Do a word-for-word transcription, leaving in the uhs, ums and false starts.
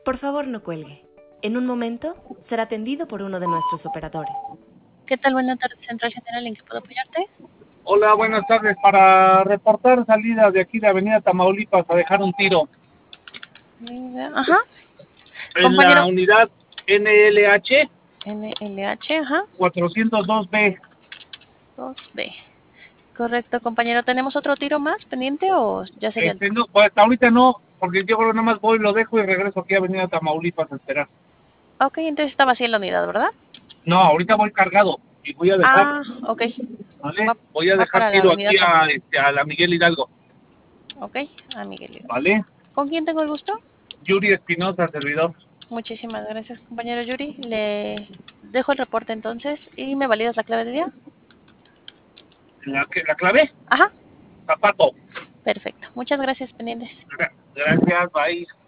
Por favor, no cuelgue. En un momento será atendido por uno de nuestros operadores. ¿Qué tal? Buenas tardes, Central General, ¿en qué puedo apoyarte? Hola, buenas tardes. Para reportar salida de aquí de Avenida Tamaulipas a dejar un tiro. Ajá. En Compañero. la unidad N L H. N L H, ajá. cuatrocientos dos B. dos B. Correcto, compañero. ¿Tenemos otro tiro más pendiente o ya sería Este, el... no, pues hasta ahorita no, porque yo creo que nada más voy, lo dejo y regreso aquí a Avenida Tamaulipas a esperar. Ok, entonces está vacía la unidad, ¿verdad? No, ahorita voy cargado y voy a dejar. Ah, ok. ¿Vale? Va, voy a va dejar para la tiro avenida aquí Tam. a, este, a la Miguel Hidalgo. Ok, a Miguel Hidalgo. ¿Vale? ¿Con quién tengo el gusto? Yuri Espinosa, servidor. Muchísimas gracias, compañero Yuri. Le dejo el reporte entonces y me validas la clave de día. ¿La, la clave? Ajá. Zapato. Perfecto. Muchas gracias, pendientes. Gracias, bye.